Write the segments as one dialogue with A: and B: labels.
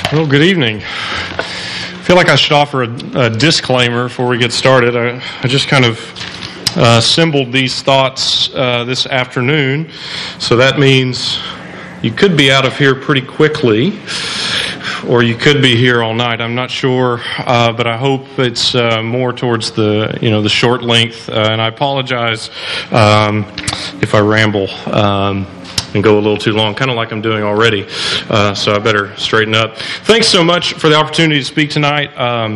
A: Well, good evening. I feel like I should offer a disclaimer before we get started. I just kind of assembled these thoughts this afternoon, so that means you could be out of here pretty quickly, or you could be here all night. I'm not sure, but I hope it's more towards the short length. And I apologize if I ramble and go a little too long, kind of like I'm doing already. So I better straighten up. Thanks so much for the opportunity to speak tonight.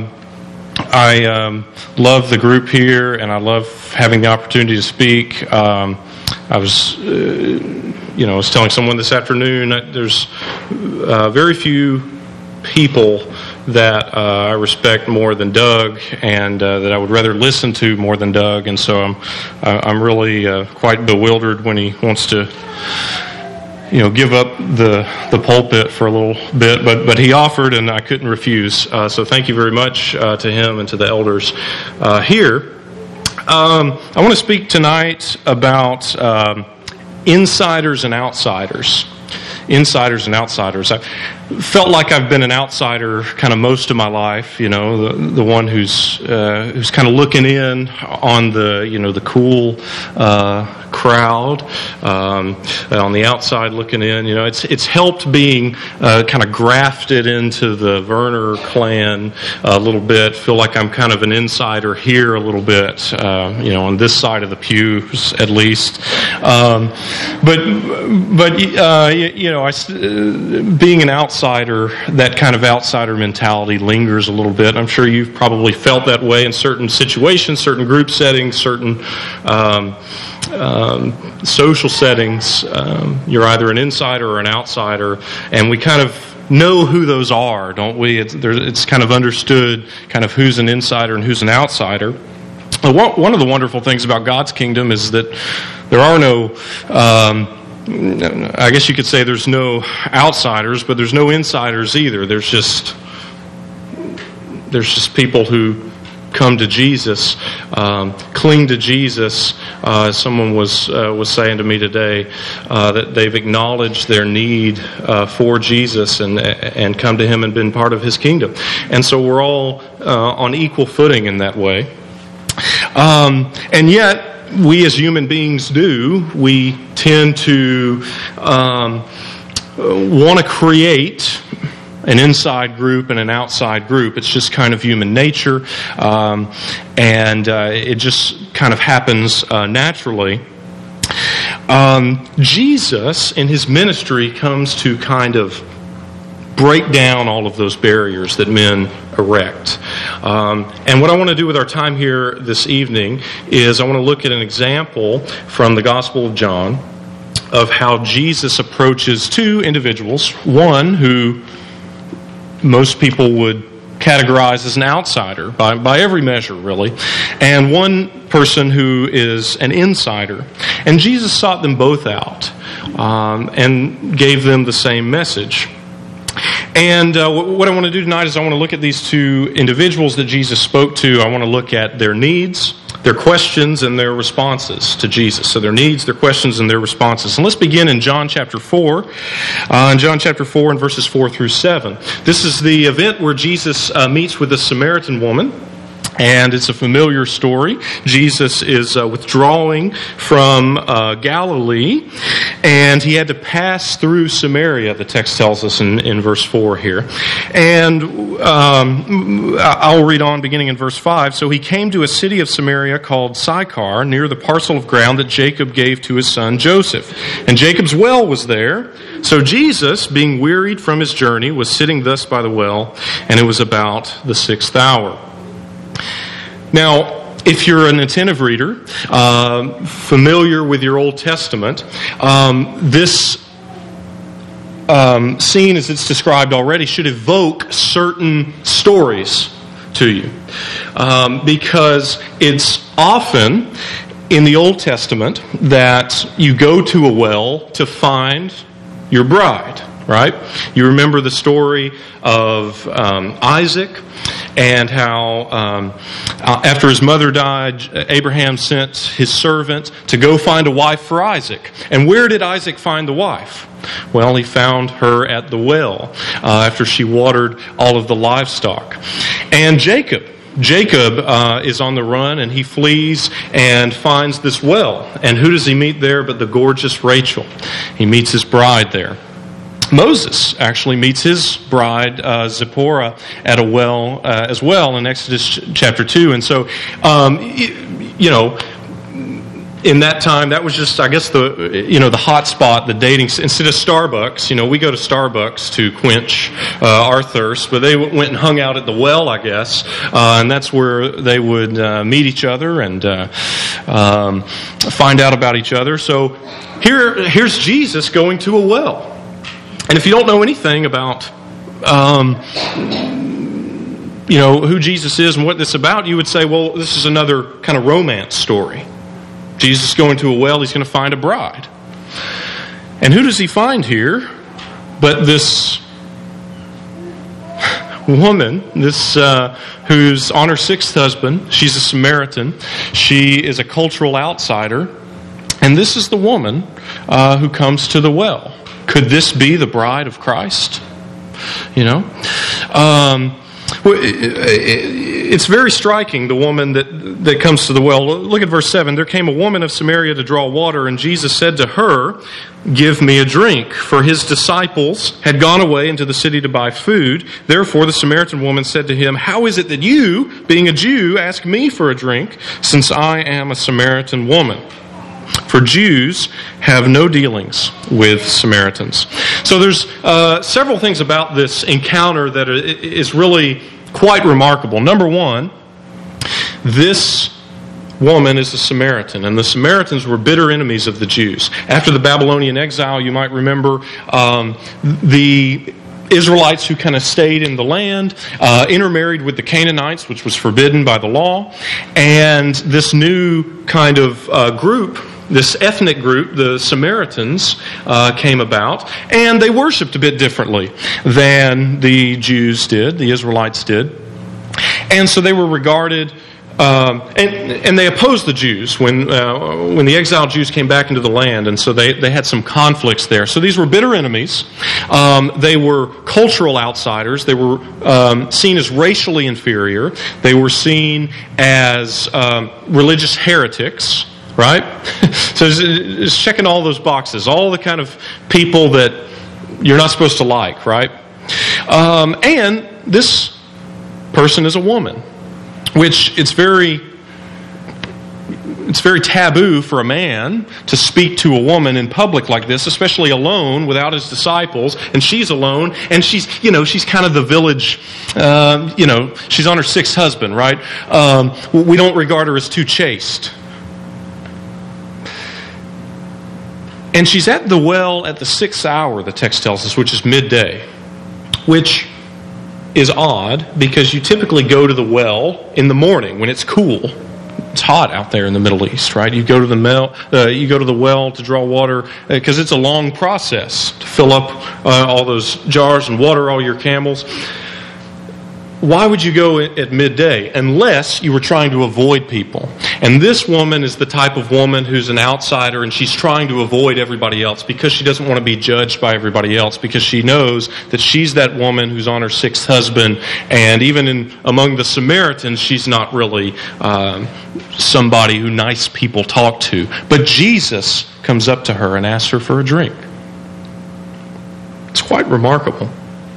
A: I love the group here, and I love having the opportunity to speak. I was telling someone this afternoon that there's very few people that I respect more than Doug, and that I would rather listen to more than Doug. And so I'm really quite bewildered when he wants to give up the pulpit for a little bit, but he offered, and I couldn't refuse. So thank you very much to him and to the elders here. I want to speak tonight about insiders and outsiders. Insiders and outsiders. I felt like I've been an outsider kind of most of my life. The one who's kind of looking in on the cool crowd, on the outside looking in. It's helped being kind of grafted into the Werner clan a little bit. Feel like I'm kind of an insider here a little bit, on this side of the pews at least. Being an outsider, that kind of outsider mentality lingers a little bit. I'm sure you've probably felt that way in certain situations, certain group settings, certain social settings. You're either an insider or an outsider, and we kind of know who those are, don't we? It's kind of understood kind of who's an insider and who's an outsider. One of the wonderful things about God's kingdom is that there are no I guess you could say there's no outsiders, but there's no insiders either. There's just people who come to Jesus, cling to Jesus. Someone was saying to me today that they've acknowledged their need for Jesus and come to Him and been part of His kingdom. And so we're all on equal footing in that way. And yet, we as human beings we tend to want to create an inside group and an outside group. It's just kind of human nature, and it just kind of happens naturally. Jesus, in His ministry, comes to kind of break down all of those barriers that men erect. And what I want to do with our time here this evening is I want to look at an example from the Gospel of John of how Jesus approaches two individuals, one who most people would categorize as an outsider by every measure, really, and one person who is an insider. And Jesus sought them both out and gave them the same message. And what I want to do tonight is I want to look at these two individuals that Jesus spoke to. I want to look at their needs, their questions, and their responses to Jesus. So their needs, their questions, and their responses. And let's begin in John chapter 4. In John chapter 4 and verses 4 through 7. This is the event where Jesus meets with a Samaritan woman. And it's a familiar story. Jesus is withdrawing from Galilee, and he had to pass through Samaria, the text tells us in verse 4 here. And I'll read on beginning in verse 5. So he came to a city of Samaria called Sychar, near the parcel of ground that Jacob gave to his son Joseph. And Jacob's well was there. So Jesus, being wearied from his journey, was sitting thus by the well, and it was about the 6th hour. Now, if you're an attentive reader, familiar with your Old Testament, this scene, as it's described already, should evoke certain stories to you. Because it's often in the Old Testament that you go to a well to find your bride, right? You remember the story of Isaac and how after his mother died, Abraham sent his servant to go find a wife for Isaac. And where did Isaac find the wife? Well, he found her at the well after she watered all of the livestock. And Jacob is on the run, and he flees and finds this well. And who does he meet there but the gorgeous Rachel? He meets his bride there. Moses actually meets his bride, Zipporah, at a well as well in Exodus chapter 2. And so, in that time, that was just, I guess, the hot spot, the dating. Instead of Starbucks, we go to Starbucks to quench our thirst, but they went and hung out at the well, I guess, and that's where they would meet each other and find out about each other. So here's Jesus going to a well. And if you don't know anything about who Jesus is and what this is about, you would say, well, this is another kind of romance story. Jesus going to a well, he's going to find a bride. And who does he find here but this woman, who's on her sixth husband. She's a Samaritan. She is a cultural outsider. And this is the woman who comes to the well. Could this be the bride of Christ? It's very striking, the woman that comes to the well. Look at verse 7. There came a woman of Samaria to draw water, and Jesus said to her, "Give me a drink." For his disciples had gone away into the city to buy food. Therefore the Samaritan woman said to him, "How is it that you, being a Jew, ask me for a drink, since I am a Samaritan woman?" For Jews have no dealings with Samaritans. So there's several things about this encounter that is really quite remarkable. Number one, this woman is a Samaritan, and the Samaritans were bitter enemies of the Jews. After the Babylonian exile, you might remember the Israelites who kind of stayed in the land, intermarried with the Canaanites, which was forbidden by the law, and this new kind of group, this ethnic group, the Samaritans, came about, and they worshipped a bit differently than the Jews did, the Israelites did. And so they were regarded, and they opposed the Jews when the exiled Jews came back into the land, and so they had some conflicts there. So these were bitter enemies. They were cultural outsiders. They were seen as racially inferior. They were seen as religious heretics. Right? So it's checking all those boxes, all the kind of people that you're not supposed to like, right? And this person is a woman, which it's very taboo for a man to speak to a woman in public like this, especially alone without his disciples, and she's alone, and she's kind of the village, she's on her sixth husband, right? We don't regard her as too chaste. And she's at the well at the 6th hour, the text tells us, which is midday, which is odd because you typically go to the well in the morning when it's cool. It's hot out there in the Middle East, right? You go to the well to draw water because it's a long process to fill up all those jars and water all your camels. Why would you go at midday unless you were trying to avoid people? And this woman is the type of woman who's an outsider, and she's trying to avoid everybody else because she doesn't want to be judged by everybody else, because she knows that she's that woman who's on her sixth husband, and even among the Samaritans, she's not really somebody who nice people talk to. But Jesus comes up to her and asks her for a drink. It's quite remarkable.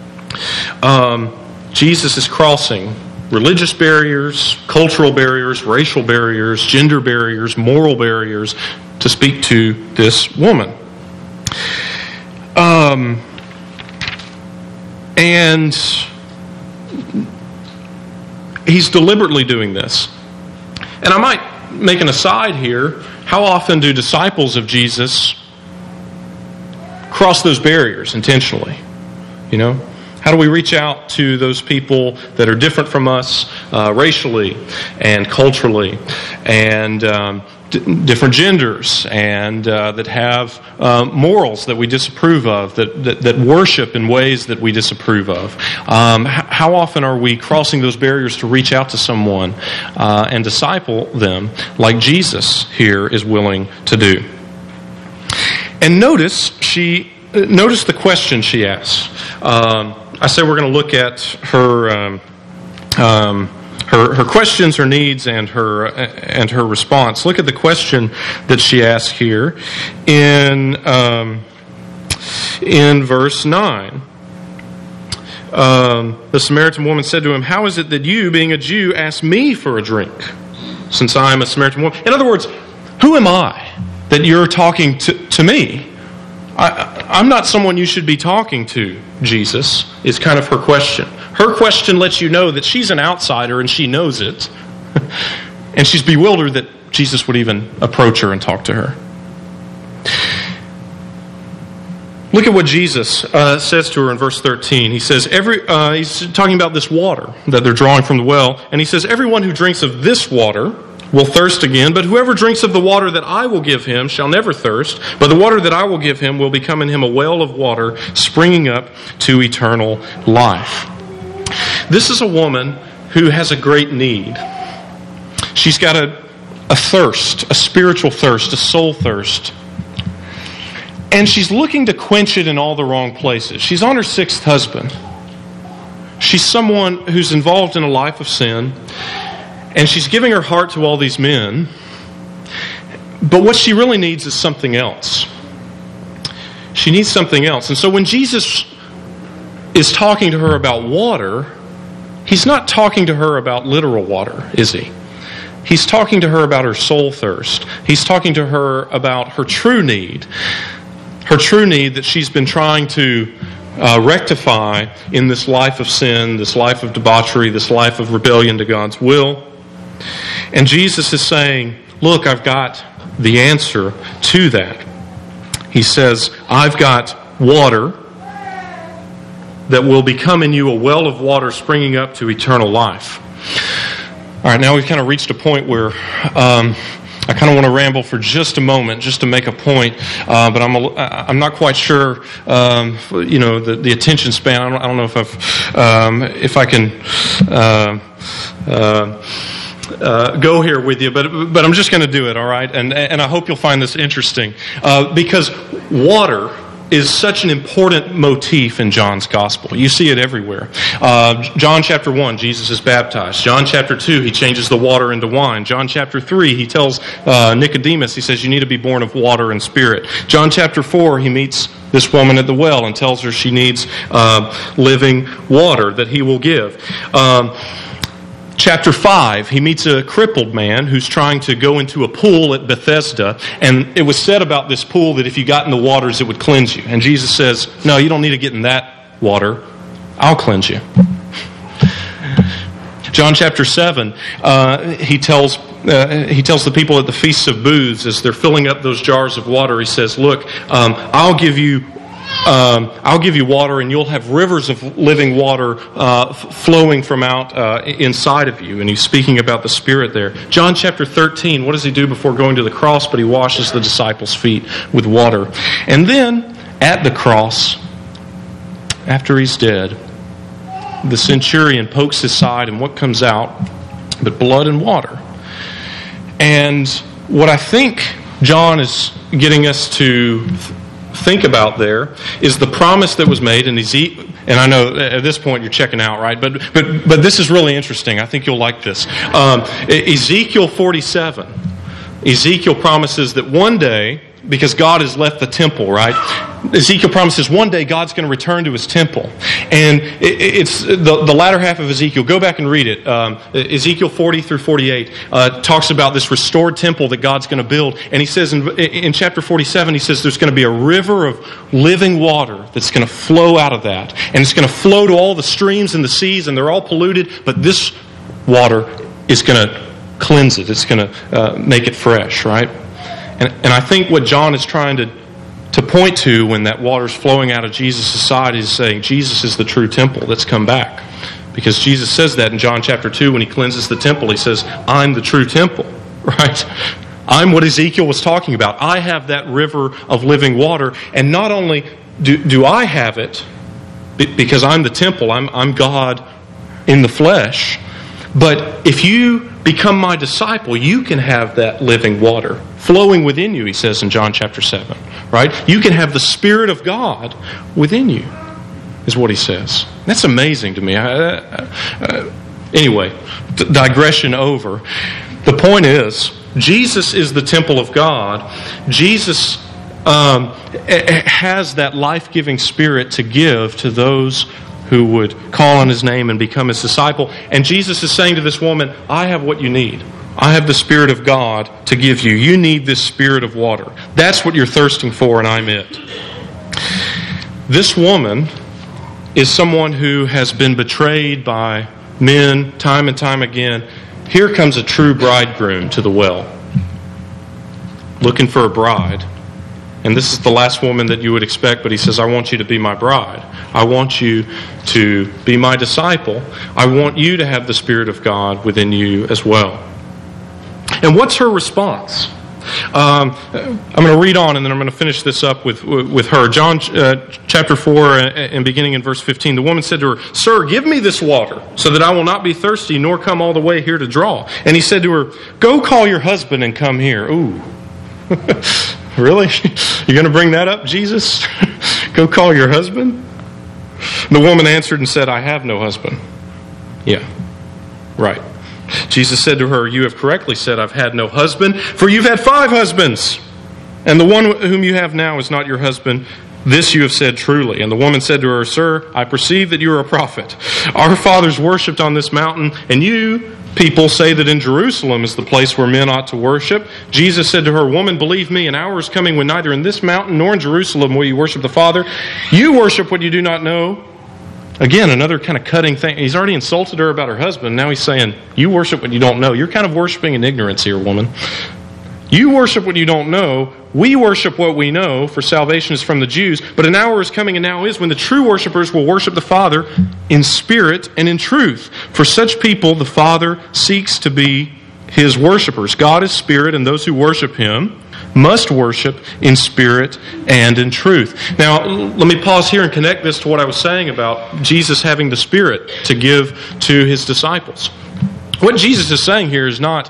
A: Jesus is crossing religious barriers, cultural barriers, racial barriers, gender barriers, moral barriers to speak to this woman. And he's deliberately doing this. And I might make an aside here. How often do disciples of Jesus cross those barriers intentionally? How do we reach out to those people that are different from us racially and culturally and different genders and that have morals that we disapprove of, that worship in ways that we disapprove of. How often are we crossing those barriers to reach out to someone and disciple them like Jesus here is willing to do? And notice the question she asks. I said we're going to look at her questions, her needs, and her response. Look at the question that she asks here in verse 9. The Samaritan woman said to him, "How is it that you, being a Jew, ask me for a drink, since I am a Samaritan woman?" In other words, who am I that you're talking to me? I'm not someone you should be talking to, Jesus, is kind of her question. Her question lets you know that she's an outsider and she knows it. And she's bewildered that Jesus would even approach her and talk to her. Look at what Jesus says to her in verse 13. He says, he's talking about this water that they're drawing from the well. And he says, "Everyone who drinks of this water will thirst again, but whoever drinks of the water that I will give him shall never thirst, but the water that I will give him will become in him a well of water springing up to eternal life." This is a woman who has a great need. She's got a thirst, a spiritual thirst, a soul thirst. And she's looking to quench it in all the wrong places. She's on her 6th husband. She's someone who's involved in a life of sin. And she's giving her heart to all these men. But what she really needs is something else. She needs something else. And so when Jesus is talking to her about water, he's not talking to her about literal water, is he? He's talking to her about her soul thirst. He's talking to her about her true need. Her true need that she's been trying to rectify in this life of sin, this life of debauchery, this life of rebellion to God's will. And Jesus is saying, look, I've got the answer to that. He says, I've got water that will become in you a well of water springing up to eternal life. All right, now we've kind of reached a point where I kind of want to ramble for just a moment, just to make a point, but I'm not quite sure, the attention span. I don't know if I can go here with you, but I'm just going to do it, all right? And I hope you'll find this interesting, because water is such an important motif in John's Gospel. You see it everywhere. John chapter 1, Jesus is baptized. John chapter 2, he changes the water into wine. John chapter 3, he tells Nicodemus, he says, you need to be born of water and spirit. John chapter 4, he meets this woman at the well and tells her she needs living water that he will give. Chapter 5, he meets a crippled man who's trying to go into a pool at Bethesda, and it was said about this pool that if you got in the waters, it would cleanse you. And Jesus says, no, you don't need to get in that water. I'll cleanse you. John chapter 7, he tells the people at the Feasts of Booths, as they're filling up those jars of water, he says, look, I'll give you water, and you'll have rivers of living water flowing from out inside of you. And he's speaking about the Spirit there. John chapter 13, what does he do before going to the cross? But he washes the disciples' feet with water. And then, at the cross, after he's dead, the centurion pokes his side, and what comes out but blood and water? And what I think John is getting us to think about there is the promise that was made in Ezekiel. And I know at this point you're checking out, right? But this is really interesting. I think you'll like this. Ezekiel 47. Ezekiel promises that one day, because God has left the temple, right? Ezekiel promises one day God's going to return to His temple. And it's the latter half of Ezekiel. Go back and read it. Ezekiel 40 through 48 talks about this restored temple that God's going to build. And he says in chapter 47, he says there's going to be a river of living water that's going to flow out of that. And it's going to flow to all the streams and the seas, and they're all polluted, but this water is going to cleanse it. It's going to make it fresh, right? And I think what John is trying to point to when that water's flowing out of Jesus' side is saying Jesus is the true temple that's come back. Because Jesus says that in John chapter 2 when he cleanses the temple. He says, I'm the true temple, right? I'm what Ezekiel was talking about. I have that river of living water. And not only do I have it, because I'm the temple, I'm God in the flesh, but if you become my disciple, you can have that living water flowing within you, he says in John chapter 7. Right? You can have the Spirit of God within you, is what he says. That's amazing to me. Anyway, digression over. The point is, Jesus is the temple of God. Jesus has that life-giving Spirit to give to those who would call on his name and become his disciple. And Jesus is saying to this woman, I have what you need. I have the Spirit of God to give you. You need this Spirit of water. That's what you're thirsting for, and I'm it. This woman is someone who has been betrayed by men time and time again. Here comes a true bridegroom to the well, looking for a bride. And this is the last woman that you would expect, but he says, I want you to be my bride. I want you to be my disciple. I want you to have the Spirit of God within you as well. And what's her response? I'm going to read on, and then I'm going to finish this up with her. John chapter 4, and beginning in verse 15. The woman said to her, Sir, give me this water, so that I will not be thirsty, nor come all the way here to draw. And he said to her, Go call your husband and come here. Ooh. Really? You're going to bring that up, Jesus? Go call your husband? The woman answered and said, I have no husband. Yeah, right. Jesus said to her, You have correctly said, I've had no husband, for you've had 5 husbands, and the one whom you have now is not your husband. This you have said truly. And the woman said to her, Sir, I perceive that you are a prophet. Our fathers worshipped on this mountain, and you people say that in Jerusalem is the place where men ought to worship. Jesus said to her, Woman, believe me, an hour is coming when neither in this mountain nor in Jerusalem will you worship the Father. You worship what you do not know. Again, another kind of cutting thing. He's already insulted her about her husband. Now he's saying, you worship what you don't know. You're kind of worshiping in ignorance here, woman. You worship what you don't know. We worship what we know, for salvation is from the Jews. But an hour is coming, and now is, when the true worshipers will worship the Father in spirit and in truth. For such people, the Father seeks to be his worshipers. God is spirit, and those who worship him must worship in spirit and in truth. Now, let me pause here and connect this to what I was saying about Jesus having the Spirit to give to his disciples. What Jesus is saying here is not,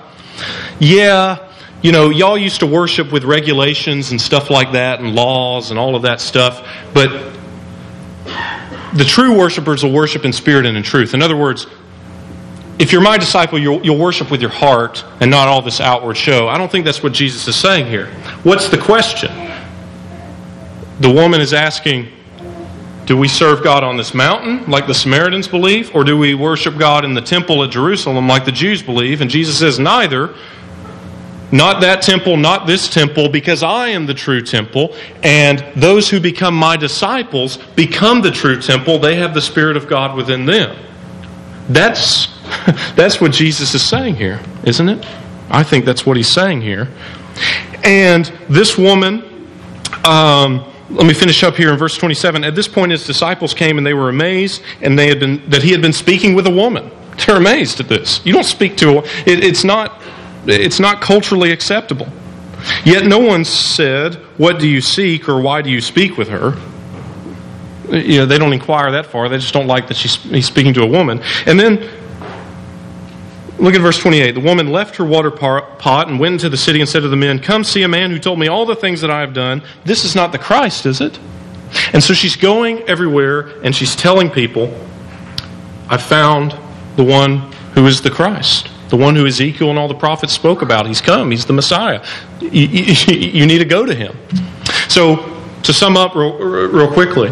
A: y'all used to worship with regulations and stuff like that and laws and all of that stuff, but the true worshipers will worship in spirit and in truth. In other words, if you're my disciple, you'll worship with your heart and not all this outward show. I don't think that's what Jesus is saying here. What's the question? The woman is asking, do we serve God on this mountain like the Samaritans believe, or do we worship God in the temple at Jerusalem like the Jews believe? And Jesus says, neither. Not that temple, not this temple, because I am the true temple, and those who become my disciples become the true temple. They have the Spirit of God within them. That's what Jesus is saying here, isn't it? I think that's what he's saying here. And this woman, let me finish up here in verse 27. At this point, his disciples came and they were amazed, and that he had been speaking with a woman. They're amazed at this. You don't speak to a... It's not culturally acceptable. Yet no one said, what do you seek, or why do you speak with her? They don't inquire that far. They just don't like that he's speaking to a woman. And then, look at verse 28. The woman left her water pot and went into the city and said to the men, Come see a man who told me all the things that I have done. This is not the Christ, is it? And so she's going everywhere and she's telling people, I found the one who is the Christ. The one who Ezekiel and all the prophets spoke about. He's come. He's the Messiah. You need to go to him. So, to sum up real quickly,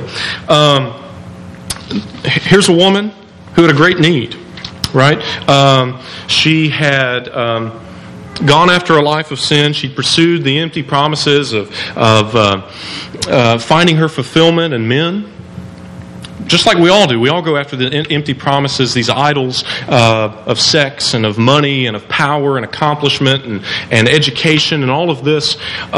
A: here's a woman who had a great need, right? She had gone after a life of sin. She'd pursued the empty promises of finding her fulfillment in men. Just like we all do. We all go after the empty promises, these idols of sex and of money and of power and accomplishment and education and all of this.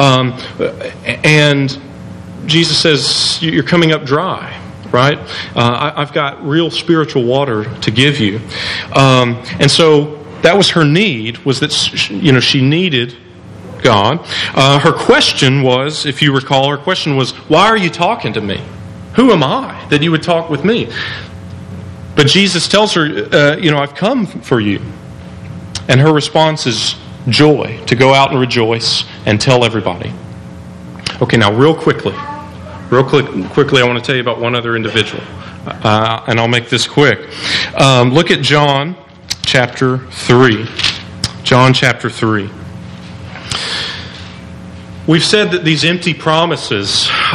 A: And Jesus says, you're coming up dry, right? I've got real spiritual water to give you. And so that was her need, was that she needed God. Her question was, if you recall, why are you talking to me? Who am I that you would talk with me? But Jesus tells her, I've come for you. And her response is joy, to go out and rejoice and tell everybody. Okay, now real quickly, I want to tell you about one other individual. And I'll make this quick. Look at John chapter 3. John chapter 3. We've said that these empty promises,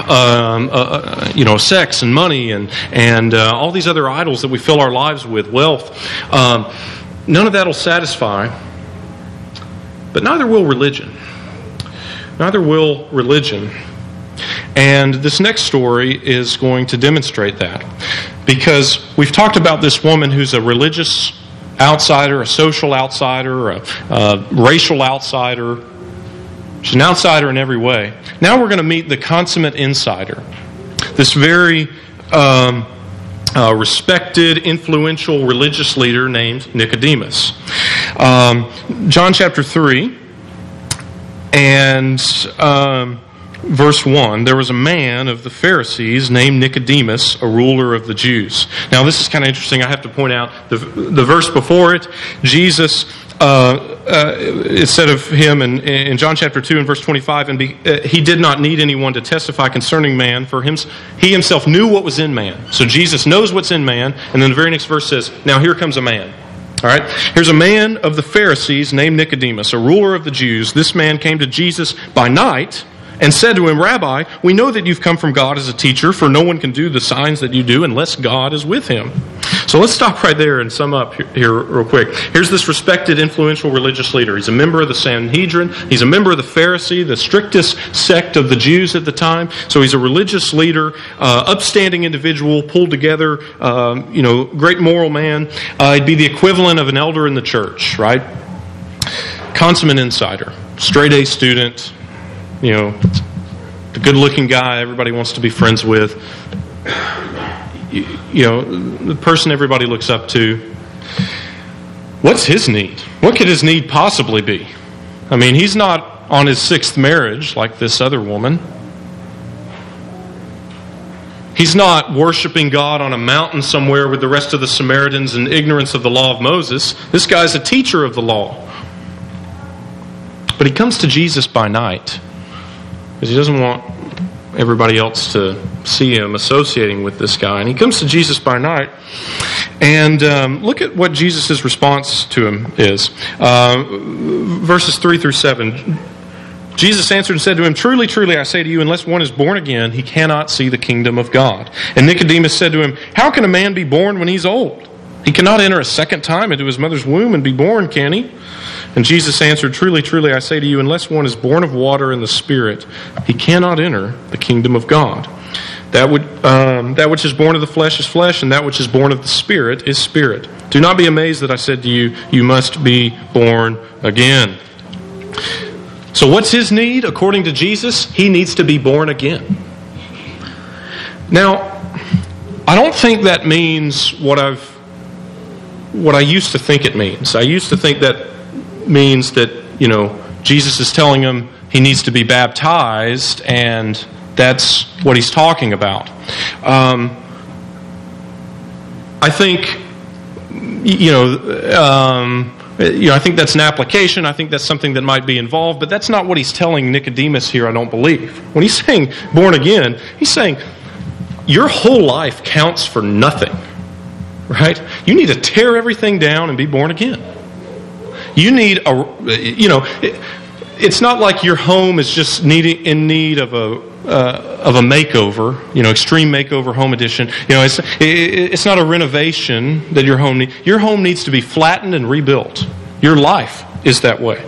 A: sex and money and all these other idols that we fill our lives with, wealth, none of that will satisfy. But neither will religion. Neither will religion. And this next story is going to demonstrate that. Because we've talked about this woman who's a religious outsider, a social outsider, a racial outsider. She's an outsider in every way. Now we're going to meet the consummate insider. This very respected, influential religious leader named Nicodemus. John chapter 3 and verse 1, there was a man of the Pharisees named Nicodemus, a ruler of the Jews. Now this is kind of interesting. I have to point out the verse before it. Jesus, it said of him in John chapter 2 and verse 25, he did not need anyone to testify concerning man, for he himself knew what was in man. So Jesus knows what's in man, and then the very next verse says, now here comes a man. All right, here's a man of the Pharisees named Nicodemus, a ruler of the Jews. This man came to Jesus by night and said to him, Rabbi, we know that you've come from God as a teacher, for no one can do the signs that you do unless God is with him. So let's stop right there and sum up here real quick. Here's this respected, influential religious leader. He's a member of the Sanhedrin. He's a member of the Pharisee, the strictest sect of the Jews at the time. So he's a religious leader, upstanding individual, pulled together, great moral man. He'd be the equivalent of an elder in the church, right? Consummate insider, straight-A student, the good-looking guy everybody wants to be friends with, the person everybody looks up to. What's his need? What could his need possibly be? I mean, he's not on his 6th marriage like this other woman. He's not worshiping God on a mountain somewhere with the rest of the Samaritans in ignorance of the law of Moses. This guy's a teacher of the law. But he comes to Jesus by night, because he doesn't want everybody else to see him associating with this guy. And he comes to Jesus by night. And look at what Jesus' response to him is. Verses 3 through 7. Jesus answered and said to him, Truly, truly, I say to you, unless one is born again, he cannot see the kingdom of God. And Nicodemus said to him, How can a man be born when he's old? He cannot enter a second time into his mother's womb and be born, can he? And Jesus answered, Truly, truly, I say to you, unless one is born of water and the Spirit, he cannot enter the kingdom of God. That which is born of the flesh is flesh, and that which is born of the Spirit is spirit. Do not be amazed that I said to you, you must be born again. So what's his need? According to Jesus, he needs to be born again. Now, I don't think that means what I used to think it means. I used to think that means that, Jesus is telling him he needs to be baptized, and that's what he's talking about. I think, I think that's an application. I think that's something that might be involved, but that's not what he's telling Nicodemus here, I don't believe. When he's saying born again, he's saying your whole life counts for nothing, right? You need to tear everything down and be born again. You need it's not like your home is just in need of a makeover, extreme makeover home edition. It's not a renovation that your home needs. Your home needs to be flattened and rebuilt. Your life is that way.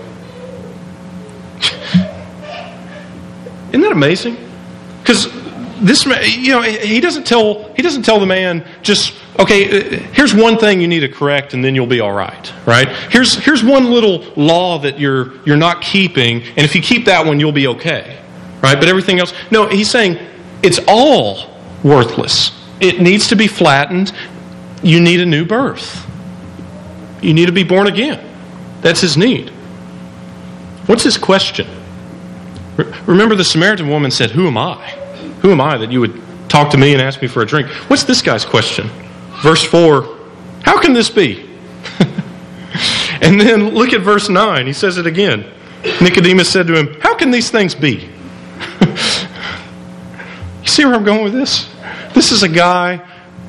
A: Isn't that amazing? Because this man, he doesn't tell the man just, okay, here's one thing you need to correct and then you'll be all right, right? Here's one little law that you're not keeping, and if you keep that one, you'll be okay, right? But everything else, no, he's saying it's all worthless. It needs to be flattened. You need a new birth. You need to be born again. That's his need. What's his question? Remember, the Samaritan woman said, "Who am I? Who am I that you would talk to me and ask me for a drink?" What's this guy's question? Verse 4, "How can this be?" And then look at verse 9. He says it again. Nicodemus said to him, "How can these things be?" You see where I'm going with this? This is a guy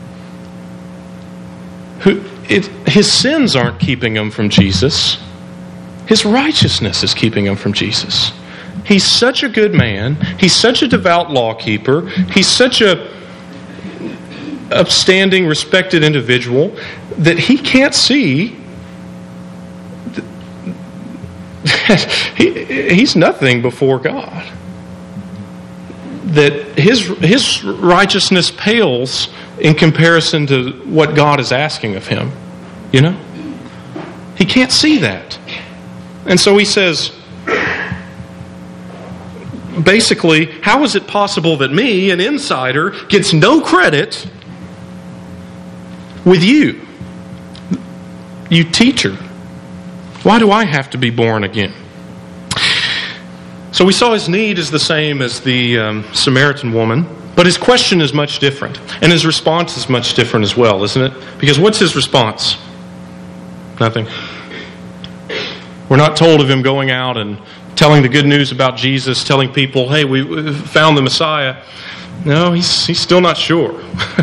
A: who, his sins aren't keeping him from Jesus. His righteousness is keeping him from Jesus. He's such a good man. He's such a devout law keeper. He's such a upstanding, respected individual that he can't see that he's nothing before God. That his righteousness pales in comparison to what God is asking of him. You know? He can't see that. And so he says, basically, how is it possible that me, an insider, gets no credit with you? You teacher. Why do I have to be born again? So we saw his need is the same as the Samaritan woman, but his question is much different. And his response is much different as well, isn't it? Because what's his response? Nothing. We're not told of him going out and telling the good news about Jesus, telling people, "Hey, we found the Messiah." No, he's still not sure.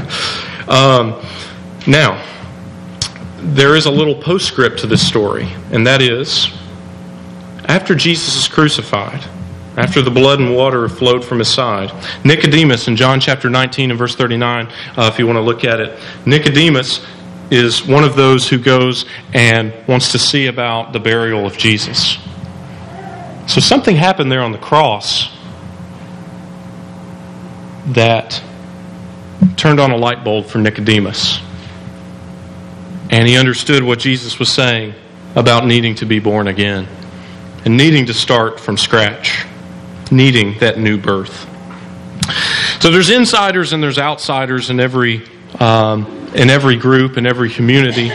A: Now, there is a little postscript to this story, and that is, after Jesus is crucified, after the blood and water have flowed from his side, Nicodemus in John chapter 19 and verse 39, if you want to look at it, Nicodemus is one of those who goes and wants to see about the burial of Jesus. So something happened there on the cross that turned on a light bulb for Nicodemus. And he understood what Jesus was saying about needing to be born again and needing to start from scratch, needing that new birth. So there's insiders and there's outsiders in every group, in every community.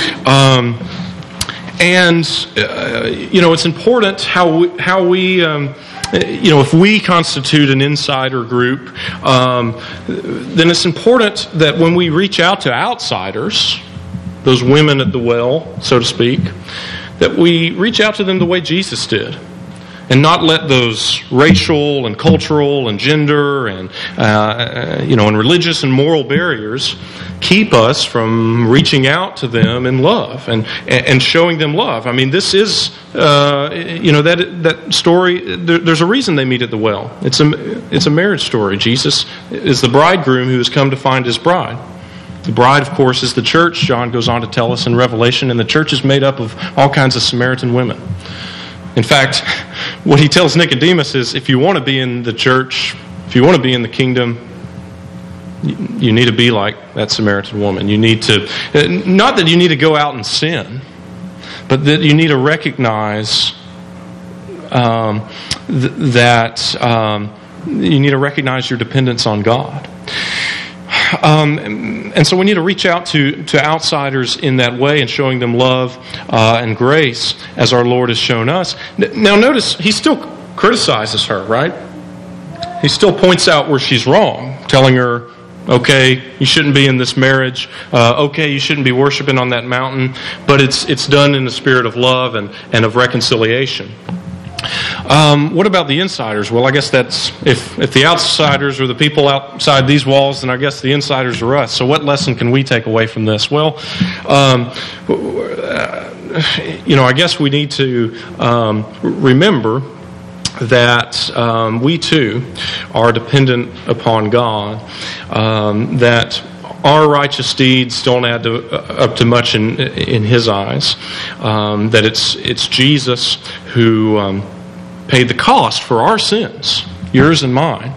A: It's important how we if we constitute an insider group, then it's important that when we reach out to outsiders, those women at the well, so to speak, that we reach out to them the way Jesus did. And not let those racial and cultural and gender and and religious and moral barriers keep us from reaching out to them in love and showing them love. I mean, this is that story. There's a reason they meet at the well. It's a marriage story. Jesus is the bridegroom who has come to find his bride. The bride, of course, is the church. John goes on to tell us in Revelation, and the church is made up of all kinds of Samaritan women. In fact, what he tells Nicodemus is, if you want to be in the church, if you want to be in the kingdom, you need to be like that Samaritan woman. You need to, not that you need to go out and sin, but that you need to recognize you need to recognize your dependence on God. And so we need to reach out to outsiders in that way and showing them love and grace as our Lord has shown us. Now notice, he still criticizes her, right? He still points out where she's wrong, telling her, okay, you shouldn't be in this marriage. Okay, you shouldn't be worshiping on that mountain. But it's done in the spirit of love and of reconciliation. What about the insiders? Well, I guess that's, if the outsiders are the people outside these walls, then I guess the insiders are us. So what lesson can we take away from this? Well, I guess we need to remember that we too are dependent upon God, that our righteous deeds don't add up to much in His eyes, that it's Jesus who paid the cost for our sins, yours and mine,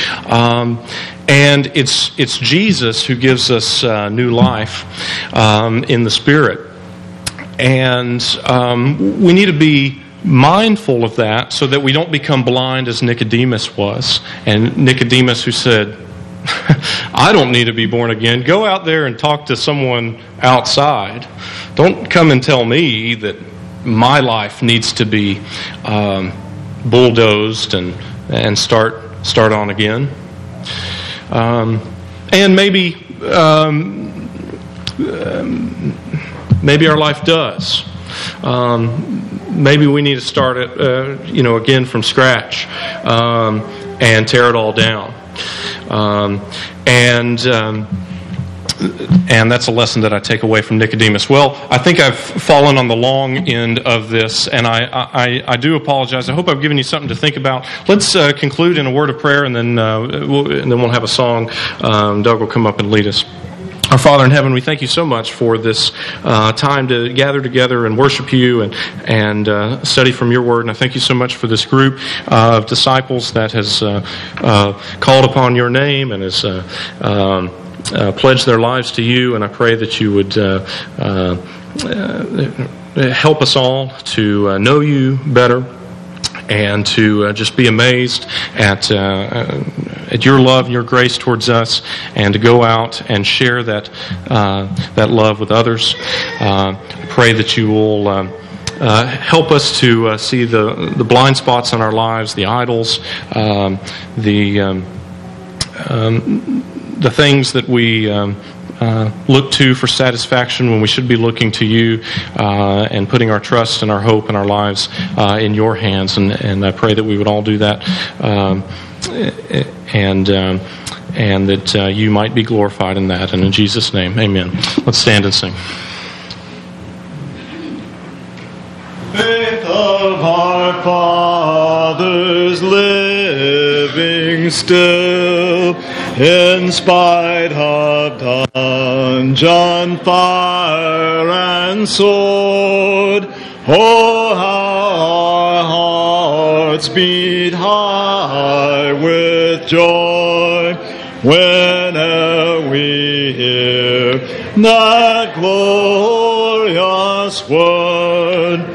A: and it's Jesus who gives us new life in the Spirit, and we need to be mindful of that so that we don't become blind as Nicodemus was, and Nicodemus who said, I don't need to be born again. Go out there and talk to someone outside. Don't come and tell me that my life needs to be bulldozed and and start on again. And maybe our life does. Maybe we need to start it, again from scratch, and tear it all down. And that's a lesson that I take away from Nicodemus. Well, I think I've fallen on the long end of this, and I do apologize. I hope I've given you something to think about. Let's conclude in a word of prayer, and then we'll have a song. Doug will come up and lead us. Our Father in heaven, we thank you so much for this time to gather together and worship you and study from your word. And I thank you so much for this group of disciples that has called upon your name and has pledged their lives to you. And I pray that you would help us all to know you better, and to just be amazed at your love and your grace towards us, and to go out and share that love with others. I pray that you will help us to see the blind spots in our lives, the idols, the things that we look to for satisfaction when we should be looking to you, and putting our trust and our hope and our lives in your hands. And I pray that we would all do that, and that you might be glorified in that. And in Jesus' name, amen. Let's stand and sing.
B: Faith of our fathers living still, in spite of dungeon, fire, and sword. Oh, how our hearts beat high with joy whenever we hear that glorious word.